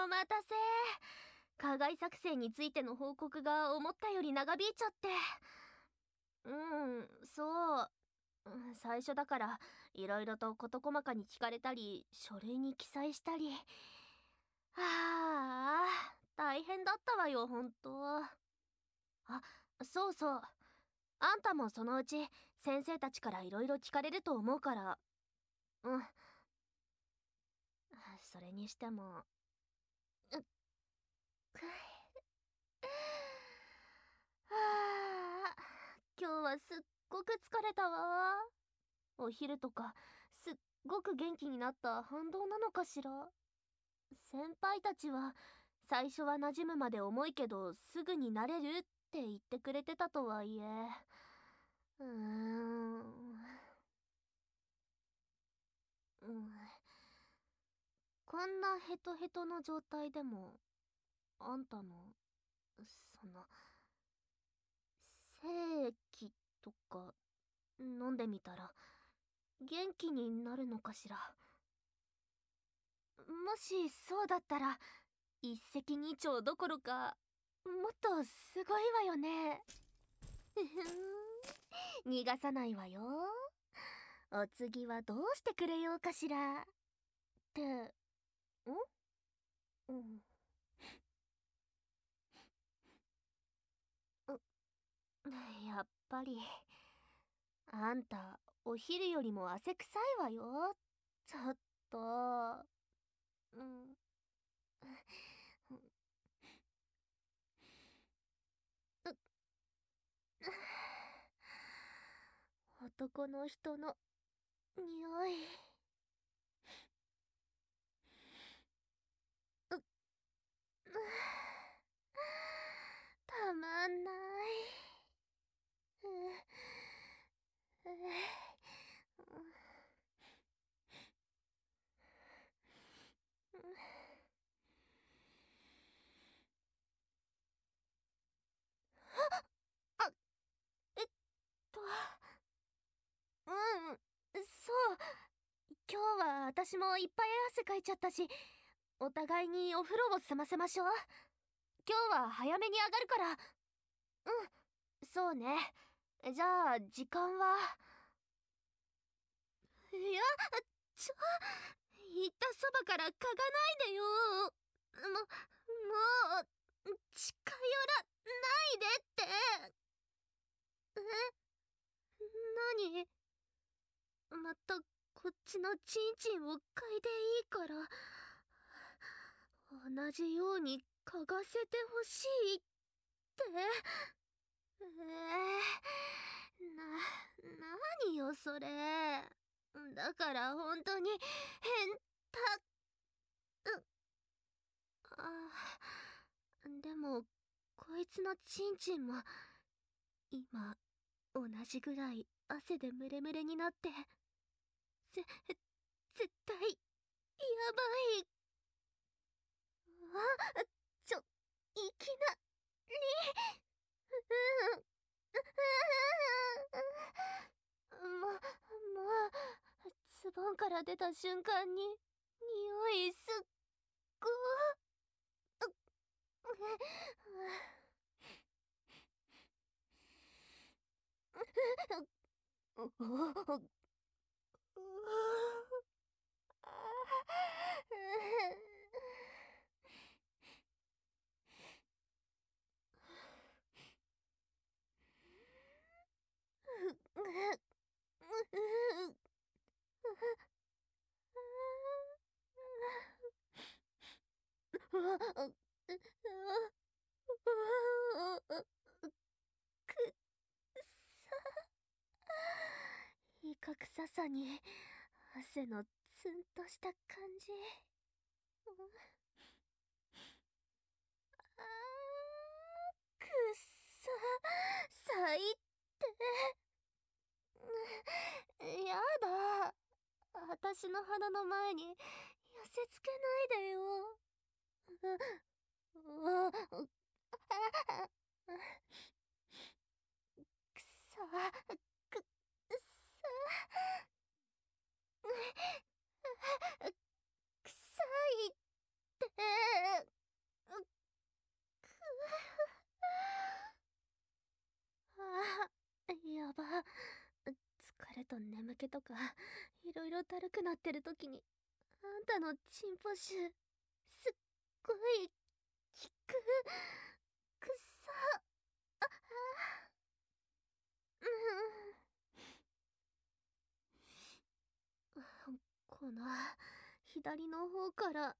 お待たせ。課外作成についての報告が思ったより長引いちゃって。そう。最初だからいろいろと事細かに聞かれたり書類に記載したり。大変だったわよ、ほんと。そうそう。あんたもそのうち先生たちからいろいろ聞かれると思うから。それにしても今日はすっごく疲れたわ。お昼とかすっごく元気になった反動なのかしら。先輩たちは最初は馴染むまで重いけどすぐに慣れるって言ってくれてたとはいえ、こんなヘトヘトの状態でもあんたのその精液とか飲んでみたら元気になるのかしら。もしそうだったら一石二鳥どころかもっとすごいわよね。逃がさないわよ。お次はどうしてくれようかしらってうん。やっぱりあんたお昼よりも汗臭いわよ。ちょっと。男の人の匂い。たまんない。あ、えっと、そう。今日は私もいっぱい汗かいちゃったし、お互いにお風呂を済ませましょう。今日は早めに上がるから。そうね。じゃあ時間は。いや、言ったそばから嗅がないでよ。もう近寄らないでって。何？またこっちのチンチンを嗅いでいいから同じように嗅がせてほしいって。何よそれ。だから本当に変でもこいつのチンチンも今同じぐらい汗でムレムレになって絶対やばい。いきなりもうズボンから出た瞬間に匂いすっごイカ臭さに汗のツンとした感じ。くっさ最低。やだ。私の鼻の前に寄せつけないでよ。くさくさ臭いって。 かいろいろだるくなってる時にあんたのチンポ臭すっごい効く。くっさ。この左の方から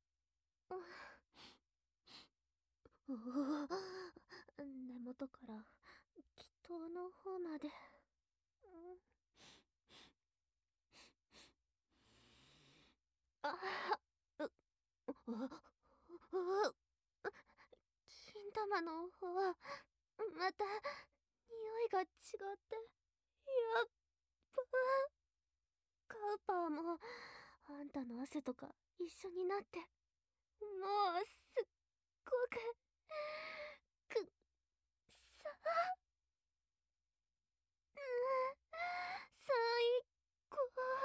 根元から気筒の方まで。う金玉の方はまた匂いが違って、やっぱカウパーもあんたの汗とか一緒になって、もうすっごくくさ、最高。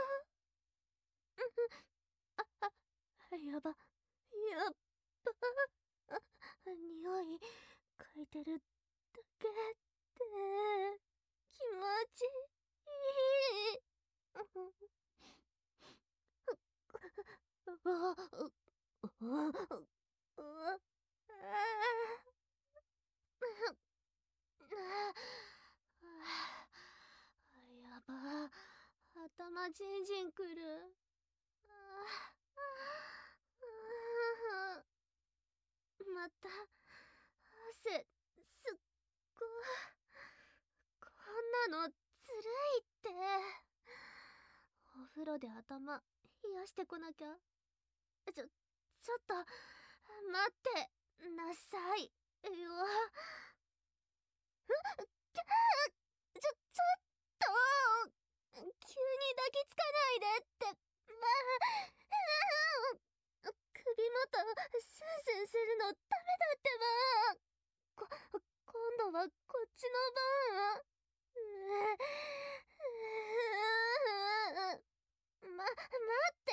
やば、やっば、匂い嗅いでるだけで気持ちいい。やば、頭ジンジンくる。また汗すっご。こんなのずるいって。お風呂で頭冷やしてこなきゃ。ちょっと待ってなさいよ。ちょっと急に抱きつかないでって。首元スンスンするのダメだってば。今度はこっちの番。待って、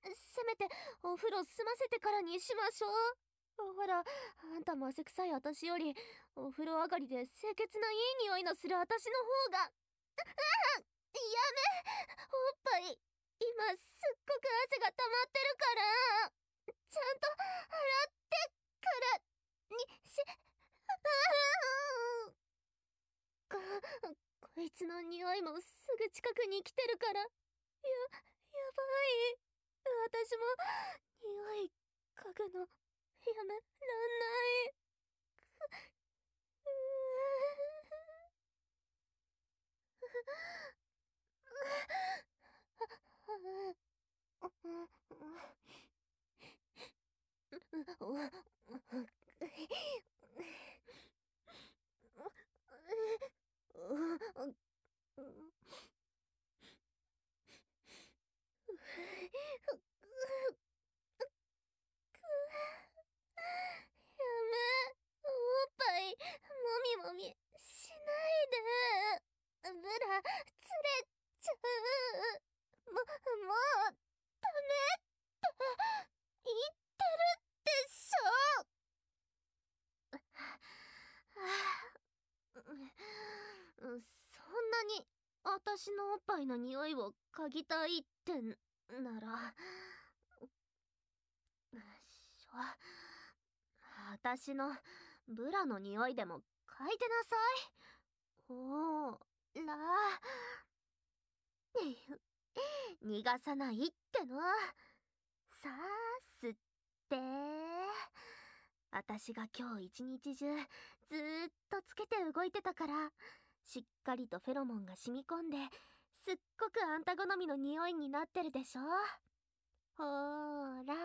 せめてお風呂済ませてからにしましょう。ほら、あんたも汗臭い私よりお風呂上がりで清潔ないい匂いのする私の方が。やめ、おっぱい今すっごく汗が溜まってるから、ちゃんと洗ってからにし。こいつの匂いもすぐ近くに来てるから、やばい。私も匂い嗅ぐのやめらんない。やめ、おっぱいもみもみしないで。ブラつれちゃう。もうダメって言ってるでしょ。そんなに私のおっぱいの匂いを嗅ぎたいってなら、私のブラの匂いでも嗅いでなさい。ほら逃がさないっての。さあ吸って。私が今日一日中ずーっとつけて動いてたから、しっかりとフェロモンが染み込んで、すっごくあんた好みの匂いになってるでしょ。ほーら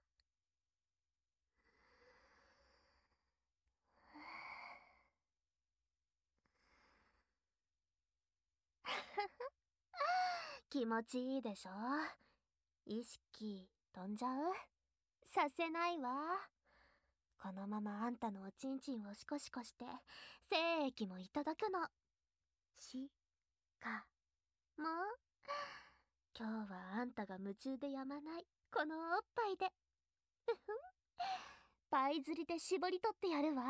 気持ちいいでしょ。意識飛んじゃう？させないわ。このままあんたのおちんちんをシコシコして精液もいただくの。しかも今日はあんたが夢中でやまないこのおっぱいで倍釣りで絞り取ってやるわ。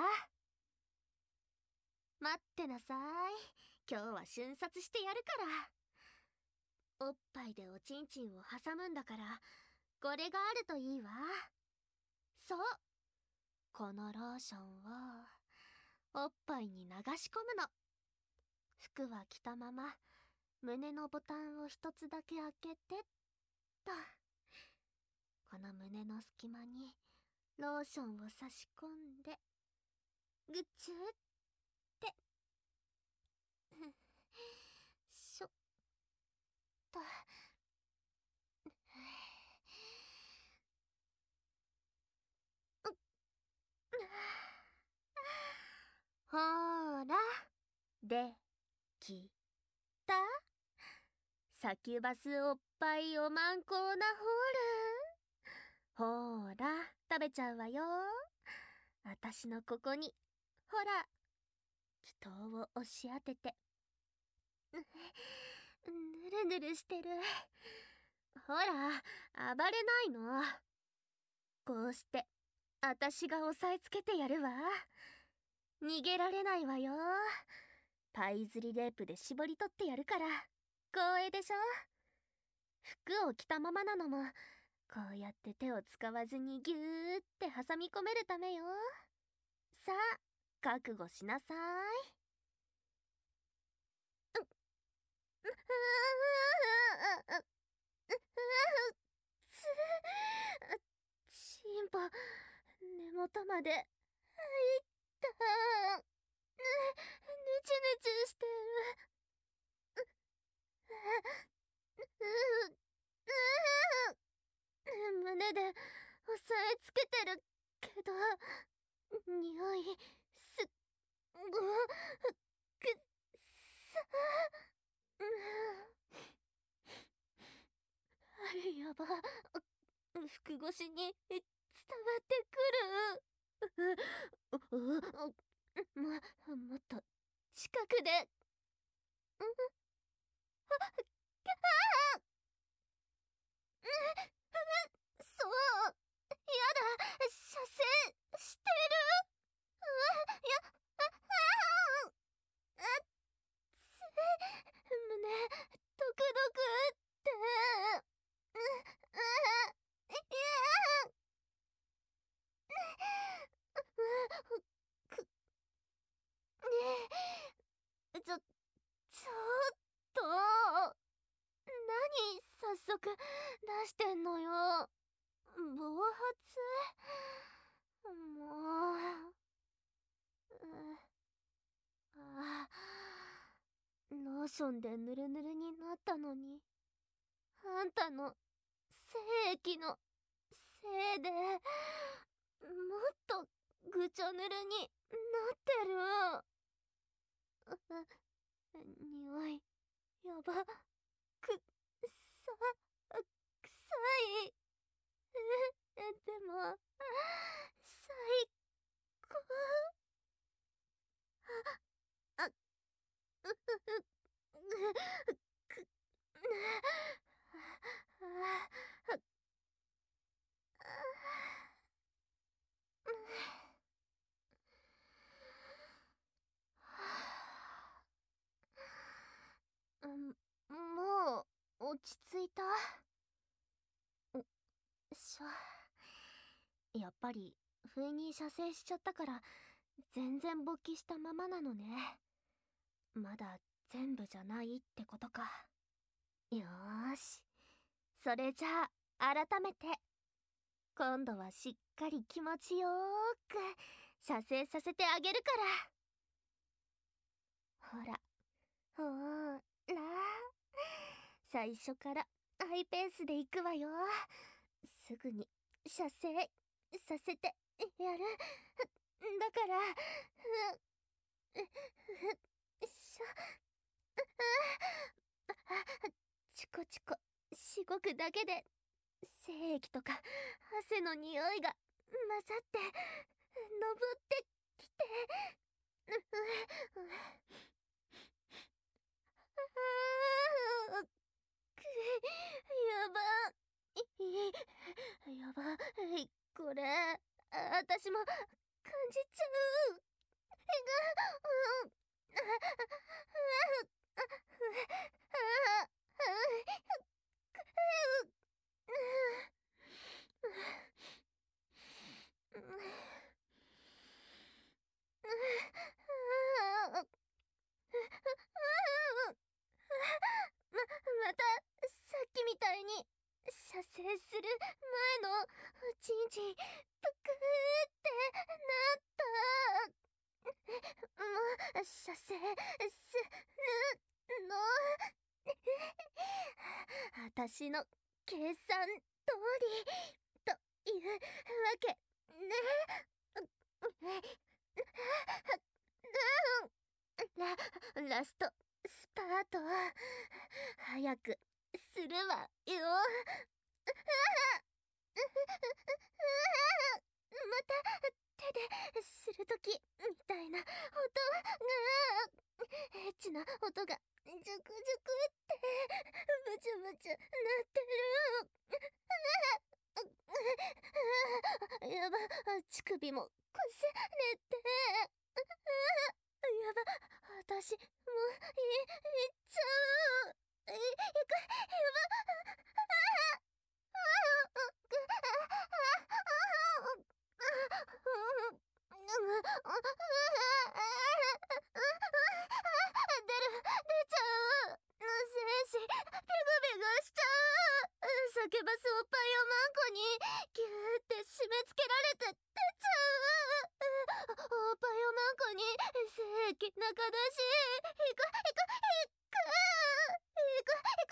待ってなさい。今日は瞬殺してやるから。 おっぱいでおちんちんを挟むんだから、これがあるといいわ。そう、このローションをおっぱいに流し込むの。服は着たまま胸のボタンを一つだけ開けてっと。この胸の隙間にローションを差し込んで、ぐちゅってしょっと。ほーら、できた。サキュバスおっぱいおまんこーなホール。ほーら、食べちゃうわよ。あたしのここに、ほら、気筒を押し当てて。ぬるぬるしてる。ほら、暴れないの。こうして、あたしが押さえつけてやるわ。逃げられないわよ。パイズリレープで絞り取ってやるから。光栄でしょ。服を着たままなのも、こうやって手を使わずにギューって挟み込めるためよ。さあ、覚悟しなさい。チンポ、根元まで入った。ぬちゅぬちゅしてる。胸で押さえつけてるけど、匂いすっごくさ。やば、服越しに伝わってくる。もっと近くで。そう、やだ、射精してる。や、胸ドクドクって。ちょっと、何早速出してんのよ。暴発。もう、ローションでヌルヌルになったのに、あんたの精液のせいで、もっとぐちょぬるになってる。匂い、やば、臭い。でも、最高。あ、もう落ち着いた。やっぱり不意に射精しちゃったから全然勃起したままなのね。まだ全部じゃないってことか。よーし、それじゃあ改めて今度はしっかり気持ちよーく射精させてあげるから。ほら、ほーら、最初からハイペースで行くわよ。すぐに射精させてやる。だから、しチコチコしごくだけで精液とか汗の匂いが混ざって登ってきて。やばやばい、これ私も感じちゃう。 またさっきみたいに射精する前のチンチンぷくってなった。射精するの私の計算通りというわけね。ラストスパート早くするわよ。また手でするときみたいな音がエッチな音がジュクジュクってブチュブチュなってる。やば、乳首もこすれて。やば、私もういっちゃう。や出ちゃう。精子ビグビグしちゃう。叫ばすおっぱいをマンコにギューって締め付けられて出ちゃう。おっぱいをマンコに精液中出しいくいくいくいくいく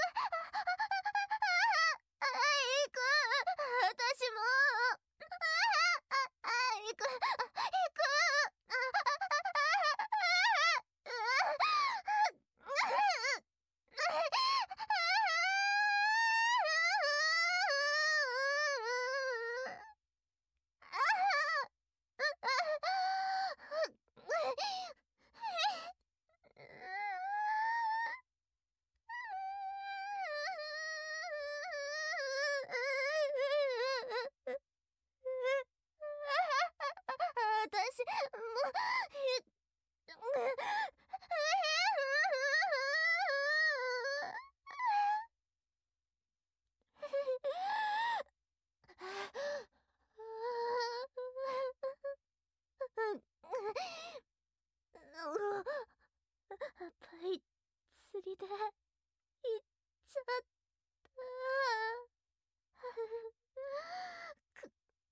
いく私もいくいく私もパイ釣りで行っちゃった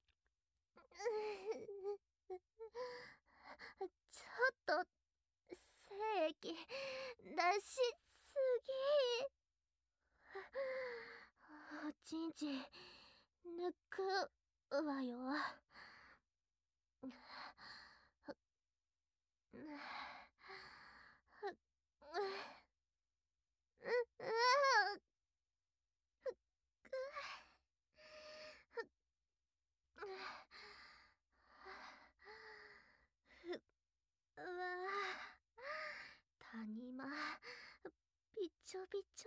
ちょっと精液出しすぎ。おちんちん抜くわよ。うわ谷間びちょびちょ。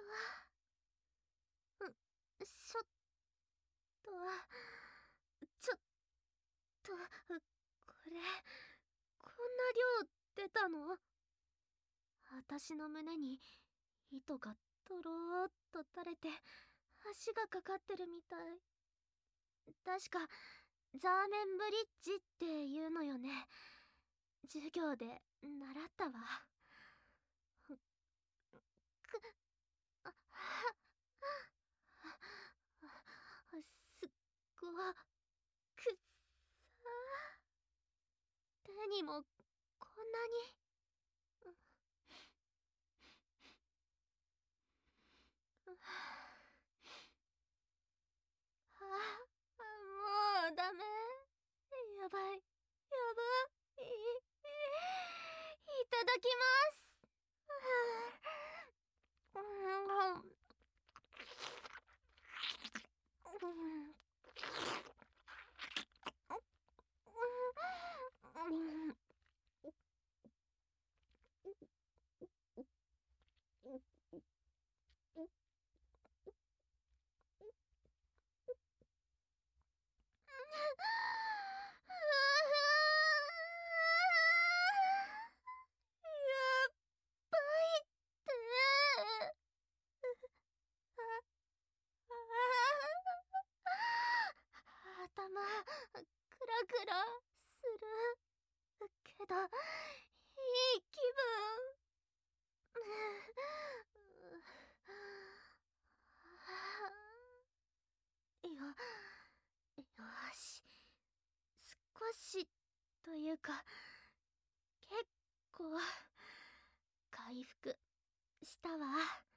ちょっとちょっとこれこんな量出たの？私の胸に糸がとろーっと垂れて足がかかってるみたい。確かザーメンブリッジっていうのよね。授業で習ったわ。すっごくさ。手にもこんなに。もうダメ。やばい。やばい。いただきます。 クラクラするけど、いい気分。よし、少しというか結構回復したわ。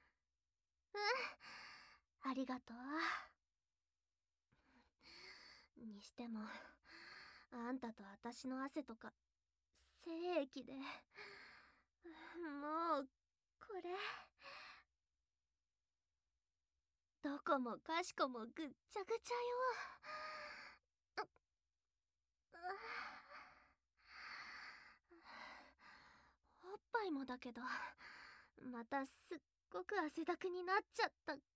ありがとう。にしてもあんたと私の汗とか精液でもうこれどこもかしこもぐっちゃぐちゃよ。おっぱいもだけどまたすっごく汗だくになっちゃったから、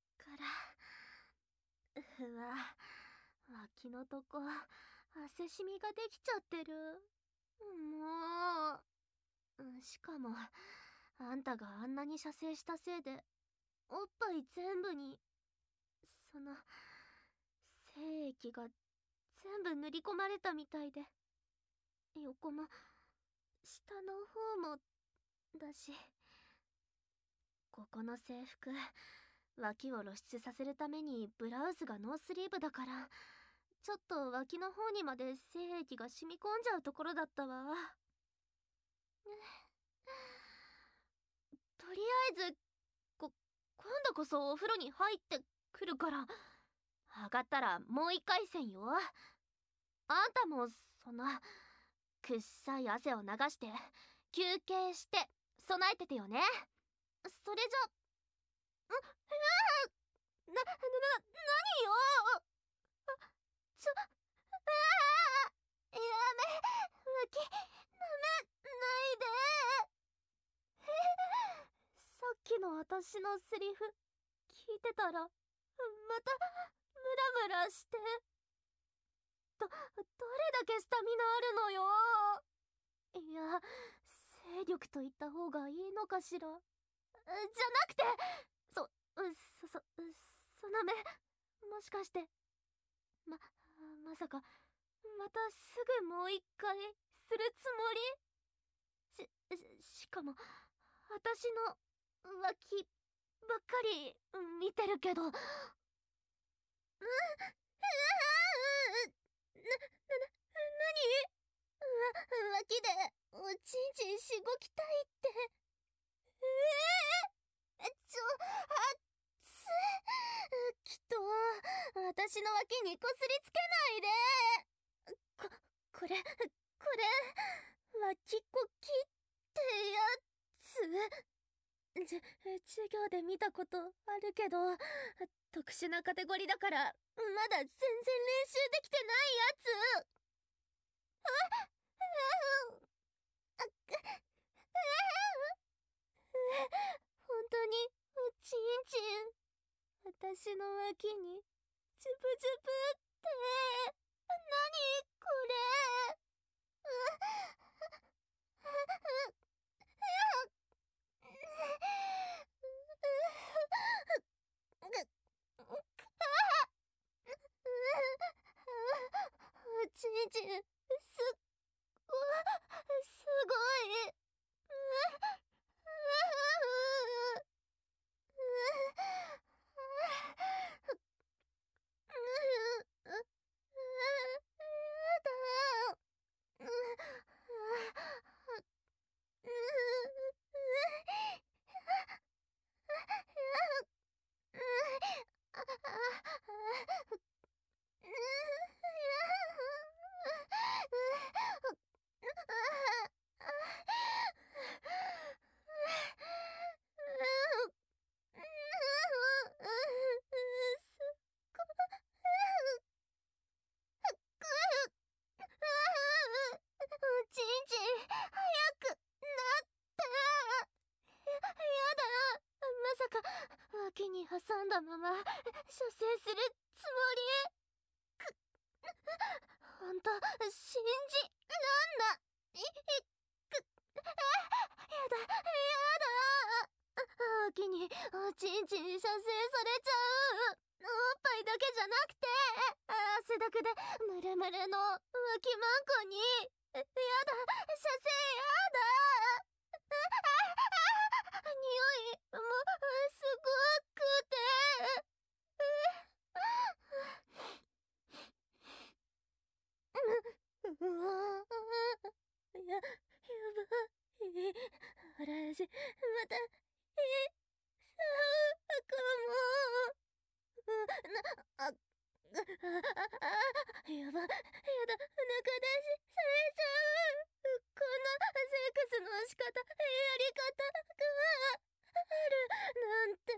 うわ、脇のとこ汗しみができちゃってる。もうしかもあんたがあんなに射精したせいでおっぱい全部にその精液が全部塗り込まれたみたいで、横も下の方もだし、ここの制服脇を露出させるためにブラウスがノースリーブだから、ちょっと脇の方にまで精液が染み込んじゃうところだったわ。とりあえず今度こそお風呂に入ってくるから、上がったらもう一回戦よ。あんたもそのくっさい汗を流して休憩して備えててよね。それじゃ何よ。やめ、脇舐めないで。さっきの私のセリフ聞いてたらまたムラムラして、どれだけスタミナあるのよ。いや、精力と言った方がいいのかしら。じゃなくて、その目、もしかして、まさか、またすぐもう一回するつもり？しかも、私の脇ばっかり見てるけど。脇でおちんちんしごきたいって。あっつ。きっと私の脇にこすりつけないで。これ脇こきってやつ。授業で見たことあるけど、特殊なカテゴリーだからまだ全然練習できてないやつ。本当におちんちん私の脇にジュブジュブって。何これ。おちんちんすごい。ちんちん早くなってやだ。まさか脇に挟んだまま射精するつもり？ほんと信じらんない。やだ。脇におちんちん射精されちゃう。おっぱいだけじゃなくて汗だくでムルムルの浮きまんこに、やだ、射精やだ。匂いもすごくて、うわやばい。嵐、また、さあ、かも。あ、やば、やだ、中出しされちゃう。こんなセックスの仕方、やり方があるなんて。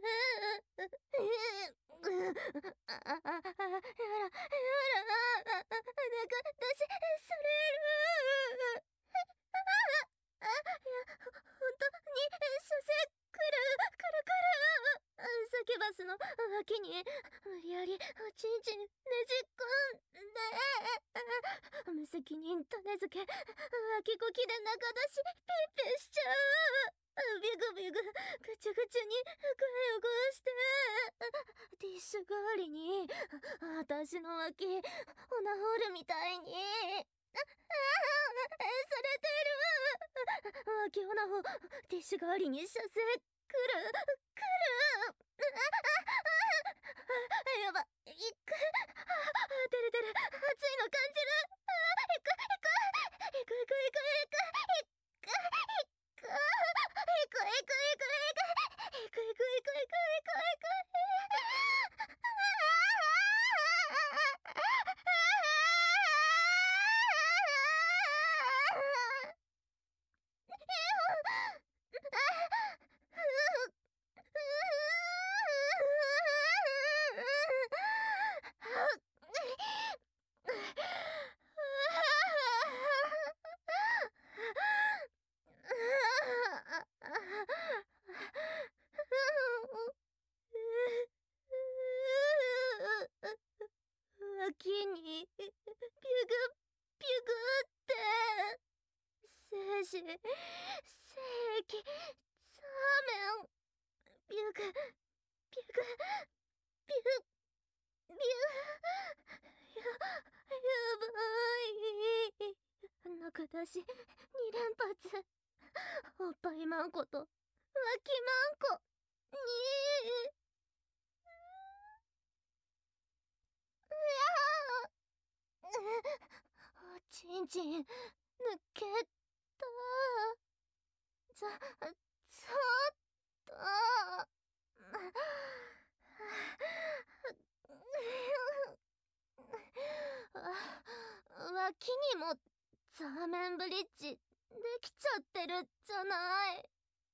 中出しされる。いや、本当に、射精来る。サキュバスの脇に、無理やり、おちんちんねじ込んで、無責任種付け、脇こきで中出し、ピッピしちゃう。ビグビグ、ぐちゅぐちゅに服汚して、ティッシュ代わりに、私の脇、オナホールみたいに、されてる。脇オナホ、ティッシュ代わりに射精、来る。やば、いく。出る。熱いの感じる。いく。脇に、ピュグって精子、精液、サーメン、ピュグ、ピュグ、ピュ、ピュ、やばい。中出し、2連発。おっぱいまんこと、脇まんこ、におちんちん、抜けた。ちょっと。脇にもザーメンブリッジできちゃってるじゃない。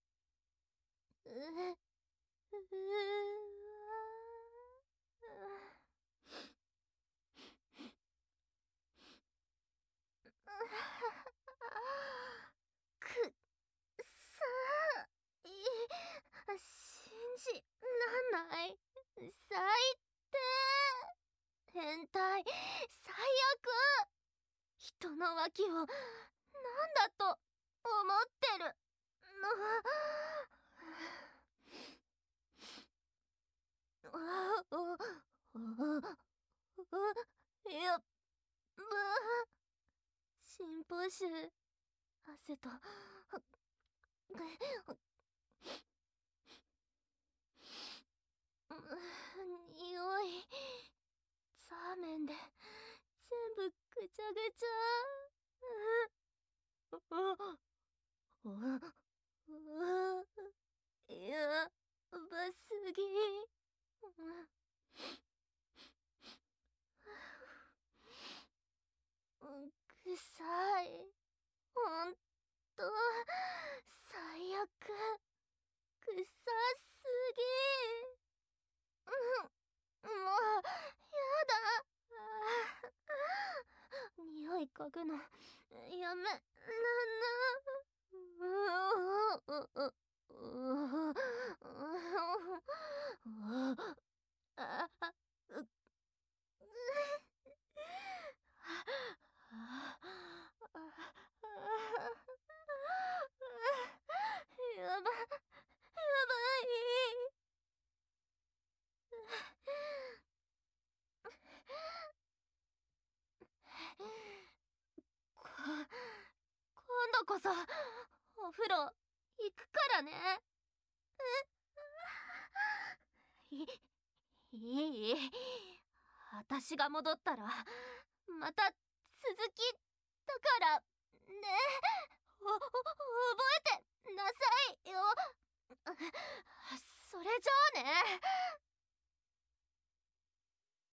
くさい。信じらんない。最低。変態。最悪。人の脇をなんだと思ってるやっば。心拍数、汗と匂い、ザーメンで全部ぐちゃぐちゃ。やばすぎ。臭い。ほんと、最悪。臭すぎ。もう、やだ。匂い嗅ぐの、やめ、やばい。 度こそお風呂行くからね。いいい私が戻ったらまた続きだからね。覚えてなさいよ。それじゃあね。